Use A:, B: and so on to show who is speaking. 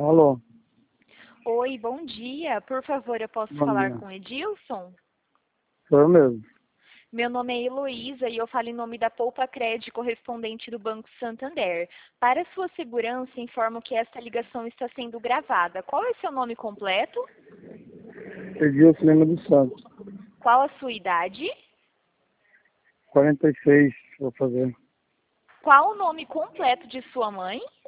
A: Alô,
B: Oi, bom dia. Por favor, eu posso
A: bom
B: falar
A: dia.
B: com Edilson?
A: Sou eu mesmo.
B: Meu nome é Heloísa e eu falo em nome da Poupa Cred, correspondente do Banco Santander. Para sua segurança, informo que esta ligação está sendo gravada. Qual é seu nome completo?
A: Edilson Lima dos Santos.
B: Qual a sua idade?
A: 46, vou fazer.
B: Qual o nome completo de sua mãe?